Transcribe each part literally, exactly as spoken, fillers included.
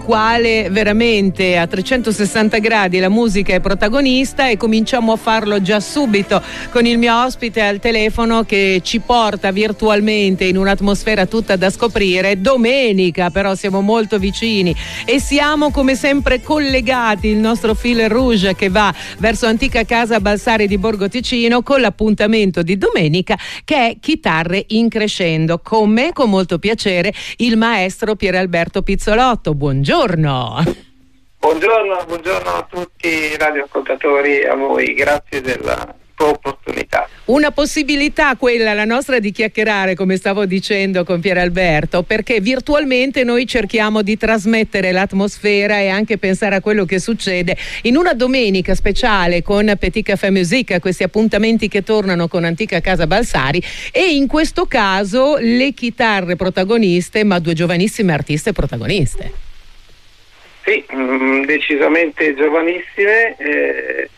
quale veramente a trecentosessanta gradi la musica è protagonista, e cominciamo a farlo già subito con il mio ospite al telefono che ci porta virtualmente in un'atmosfera tutta da scoprire. Domenica però siamo molto vicini e siamo come sempre collegati, il nostro fil rouge che va verso Antica Casa Balsari di Borgo Ticino, con l'appuntamento di domenica che è Chitarre in Crescendo. Con me, con molto piacere, il maestro Pieralberto Pizzolotto. Buongiorno. Buongiorno, buongiorno a tutti i radioascoltatori e a voi, grazie della tua opportunità. Una possibilità quella, la nostra, di chiacchierare, come stavo dicendo con Pieralberto, perché virtualmente noi cerchiamo di trasmettere l'atmosfera e anche pensare a quello che succede in una domenica speciale con Petit Café Musique, questi appuntamenti che tornano con Antica Casa Balsari, e in questo caso le chitarre protagoniste, ma due giovanissime artiste protagoniste. Sì, mh, decisamente giovanissime. Eh,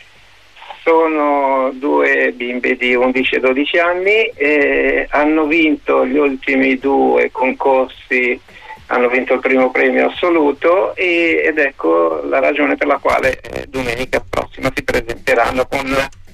sono due bimbe di undici e dodici anni, e hanno vinto gli ultimi due concorsi, hanno vinto il primo premio assoluto, e, ed ecco la ragione per la quale eh, domenica prossima si presenteranno con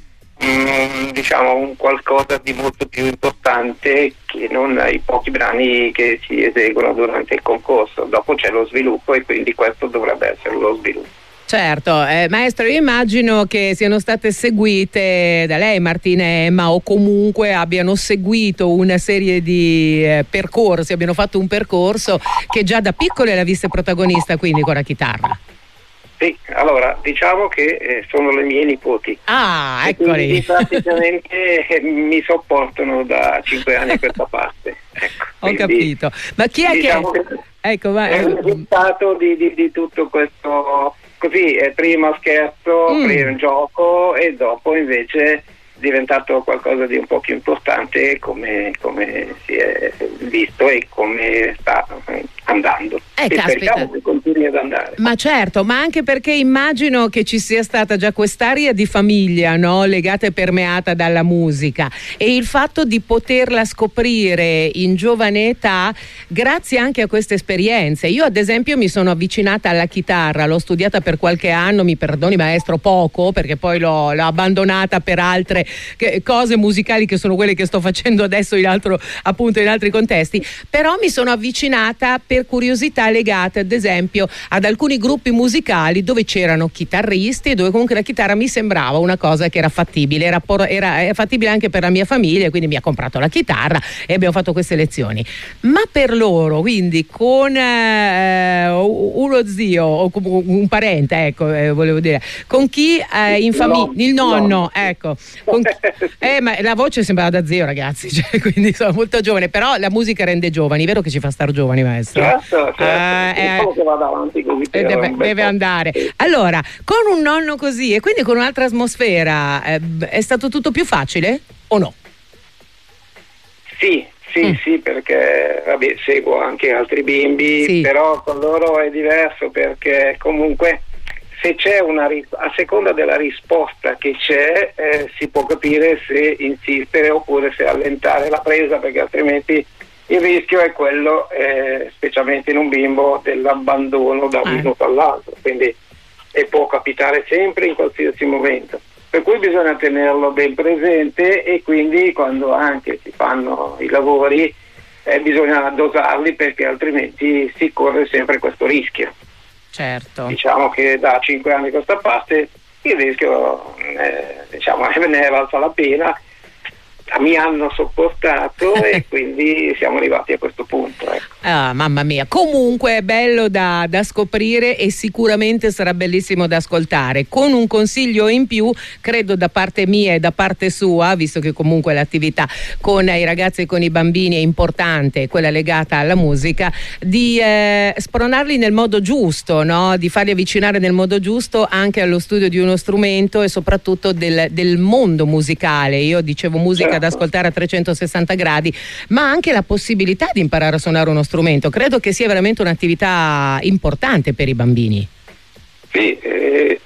mm, diciamo un qualcosa di molto più importante che non i pochi brani che si eseguono durante il concorso. Dopo c'è lo sviluppo e quindi questo dovrebbe essere lo sviluppo. Certo, eh, maestro, io immagino che siano state seguite da lei, Martina e Emma, o comunque abbiano seguito una serie di eh, percorsi, abbiano fatto un percorso che già da piccole l'ha vista protagonista, quindi con la chitarra. Sì, allora diciamo che eh, sono le mie nipoti. Ah, e eccoli. Quindi praticamente eh, mi sopportano da cinque anni a questa parte. Ecco, Ho quindi, capito. Ma chi è diciamo che... che Ecco, va... è il risultato di, di, di tutto questo. Così, eh, prima scherzo, Mm. prima gioco, e dopo invece è diventato qualcosa di un po' più importante, come, come si è visto e come sta andando. Eh, e caspita. speriamo che continui ad andare. Ma certo, ma anche perché immagino che ci sia stata già quest'aria di famiglia, no? Legata e permeata dalla musica, e il fatto di poterla scoprire in giovane età grazie anche a queste esperienze. Io ad esempio mi sono avvicinata alla chitarra, l'ho studiata per qualche anno, mi perdoni maestro, poco, perché poi l'ho, l'ho abbandonata per altre che, cose musicali che sono quelle che sto facendo adesso in altro, appunto in altri contesti, però mi sono avvicinata per curiosità legate ad esempio ad alcuni gruppi musicali dove c'erano chitarristi e dove comunque la chitarra mi sembrava una cosa che era fattibile, era, por- era, era fattibile anche per la mia famiglia, quindi mi ha comprato la chitarra e abbiamo fatto queste lezioni. Ma per loro, quindi con eh, uno zio o un parente, ecco, eh, volevo dire, con chi eh, in famiglia, il nonno, ecco, con chi, eh, ma la voce sembrava da zio, ragazzi, cioè, quindi sono molto giovane, però la musica rende giovani, vero che ci fa star giovani, maestro? Certo, certo. Eh, eh, che vada avanti così eh, deve, deve andare. Allora, con un nonno così e quindi con un'altra atmosfera, eh, è stato tutto più facile o no? Sì, sì, mm. sì, perché vabbè, seguo anche altri bimbi, sì. Però con loro è diverso, perché comunque se c'è una a seconda della risposta che c'è eh, si può capire se insistere oppure se allentare la presa, perché altrimenti il rischio è quello, eh, specialmente in un bimbo, dell'abbandono da un eh. minuto all'altro, quindi e può capitare sempre in qualsiasi momento, per cui bisogna tenerlo ben presente, e quindi quando anche si fanno i lavori eh, bisogna dosarli, perché altrimenti si corre sempre questo rischio. Certo. Diciamo che da cinque anni a questa parte il rischio eh, diciamo ne è valsa la pena. Mi hanno sopportato e quindi siamo arrivati a questo punto. Ecco. Ah, mamma mia, comunque è bello da, da scoprire e sicuramente sarà bellissimo da ascoltare. Con un consiglio in più, credo da parte mia e da parte sua, visto che comunque l'attività con i ragazzi e con i bambini è importante, quella legata alla musica, di eh, spronarli nel modo giusto, no? Di farli avvicinare nel modo giusto anche allo studio di uno strumento e soprattutto del, del mondo musicale. Io dicevo musica da ascoltare a trecentosessanta gradi, ma anche la possibilità di imparare a suonare uno strumento. Credo che sia veramente un'attività importante per i bambini. Sì, eh, e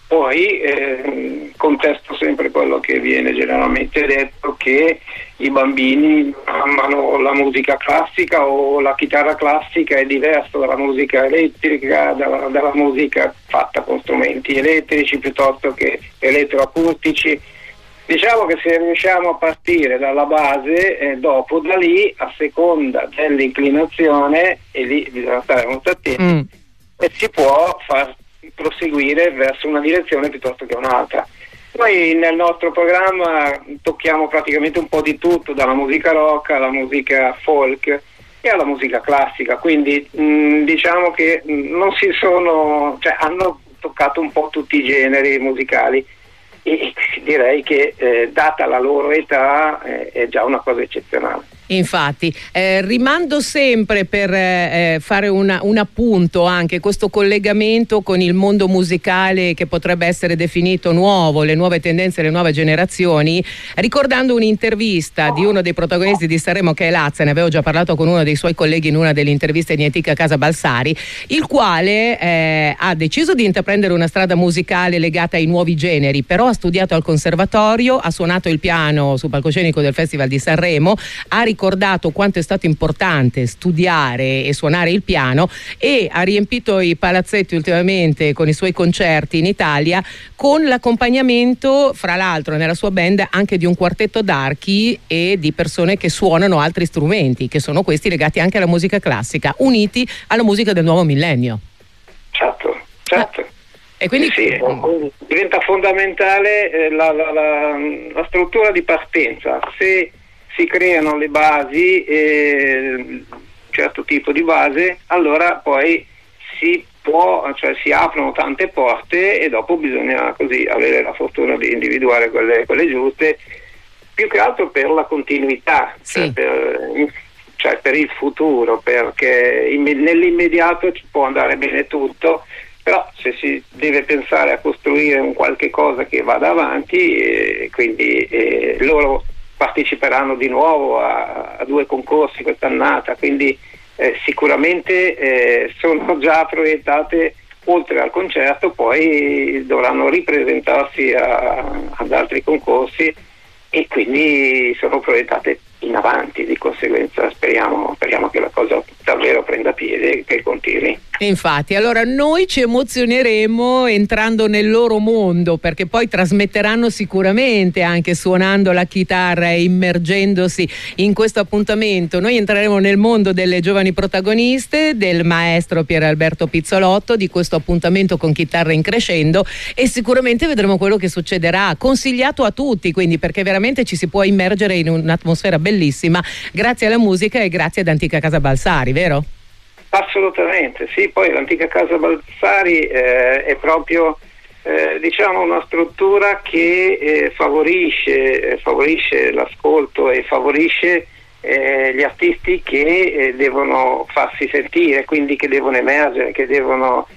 Poi eh, contesto sempre quello che viene generalmente detto, che i bambini amano la musica classica o la chitarra classica, è diverso dalla musica elettrica, dalla, dalla musica fatta con strumenti elettrici piuttosto che elettroacustici. Diciamo che se riusciamo a partire dalla base, eh, dopo da lì, a seconda dell'inclinazione, e lì bisogna stare molto attenti, mm. e si può far proseguire verso una direzione piuttosto che un'altra. Noi nel nostro programma tocchiamo praticamente un po' di tutto, dalla musica rock alla musica folk e alla musica classica, quindi mh, diciamo che mh, non si sono, cioè hanno toccato un po' tutti i generi musicali, e direi che eh, data la loro età eh, è già una cosa eccezionale. Infatti, eh, rimando sempre per eh, fare una, un appunto, anche questo collegamento con il mondo musicale che potrebbe essere definito nuovo, le nuove tendenze, le nuove generazioni, ricordando un'intervista di uno dei protagonisti di Sanremo, che è Lazza. Ne avevo già parlato con uno dei suoi colleghi in una delle interviste di Antica Casa Balsari, il quale eh, ha deciso di intraprendere una strada musicale legata ai nuovi generi, però ha studiato al conservatorio, ha suonato il piano sul palcoscenico del Festival di Sanremo, ha ricordato quanto è stato importante studiare e suonare il piano, e ha riempito i palazzetti ultimamente con i suoi concerti in Italia con l'accompagnamento, fra l'altro nella sua band, anche di un quartetto d'archi e di persone che suonano altri strumenti, che sono questi legati anche alla musica classica, uniti alla musica del nuovo millennio. Certo, certo. Ah. E quindi sì, sì, diventa fondamentale eh, la, la, la, la struttura di partenza. Se si creano le basi, eh, un certo tipo di base, allora poi si può, cioè si aprono tante porte, e dopo bisogna così avere la fortuna di individuare quelle, quelle giuste, più che altro per la continuità, sì. cioè, per, cioè per il futuro, perché in, nell'immediato ci può andare bene tutto, però se si deve pensare a costruire un qualche cosa che vada avanti, eh, quindi eh, loro parteciperanno di nuovo a, a due concorsi quest'annata, quindi eh, sicuramente eh, sono già proiettate oltre al concerto, poi dovranno ripresentarsi a, ad altri concorsi, e quindi sono proiettate in avanti. Di conseguenza speriamo, speriamo che la cosa davvero prenda piede e che continui. Infatti, allora noi ci emozioneremo entrando nel loro mondo, perché poi trasmetteranno sicuramente anche suonando la chitarra e immergendosi in questo appuntamento. Noi entreremo nel mondo delle giovani protagoniste, del maestro Pier Alberto Pizzolotto, di questo appuntamento con chitarra in crescendo, e sicuramente vedremo quello che succederà, consigliato a tutti, quindi, perché veramente ci si può immergere in un'atmosfera bellissima grazie alla musica e grazie ad Antica Casa Balsari, vero? Assolutamente, sì. Poi l'Antica Casa Balsari eh, è proprio eh, diciamo una struttura che eh, favorisce, eh, favorisce l'ascolto e favorisce eh, gli artisti che eh, devono farsi sentire, quindi che devono emergere, che devono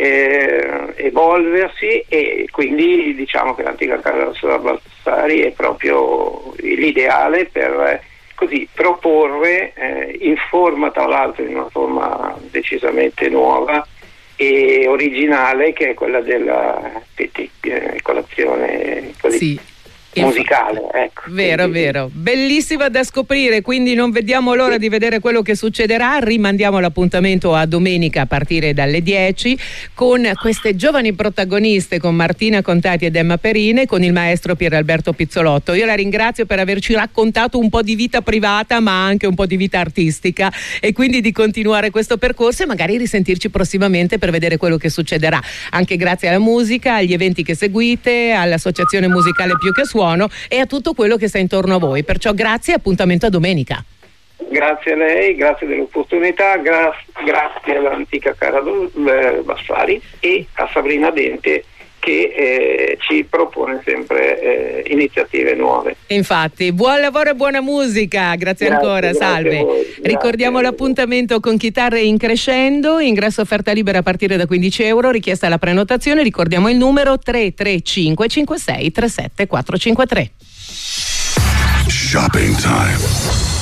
eh, evolversi, e quindi diciamo che l'Antica Casa Balsari è proprio l'ideale per eh, così proporre eh, in forma, tra l'altro in una forma decisamente nuova e originale, che è quella della petit, eh, colazione così. Sì. Musicale, ecco. Vero, quindi, vero, bellissima da scoprire, quindi non vediamo l'ora di vedere quello che succederà. Rimandiamo l'appuntamento a domenica a partire dalle dieci con queste giovani protagoniste, con Martina Contati ed Emma Perine, con il maestro Pier Alberto Pizzolotto. Io la ringrazio per averci raccontato un po' di vita privata, ma anche un po' di vita artistica, e quindi di continuare questo percorso e magari risentirci prossimamente per vedere quello che succederà, anche grazie alla musica, agli eventi che seguite, all'associazione musicale Più che Suono e a tutto quello che sta intorno a voi. Perciò grazie e appuntamento a domenica. Grazie a lei, grazie dell'opportunità, gra- grazie all'Antica Casa Balsari e a Sabrina Dente, che eh, ci propone sempre eh, iniziative nuove. Infatti, buon lavoro e buona musica, grazie, grazie ancora, grazie salve. Ricordiamo l'appuntamento con chitarre in crescendo, ingresso offerta libera a partire da quindici euro, richiesta la prenotazione, ricordiamo il numero tre tre cinque cinque sei tre sette quattro cinque tre. Shopping time.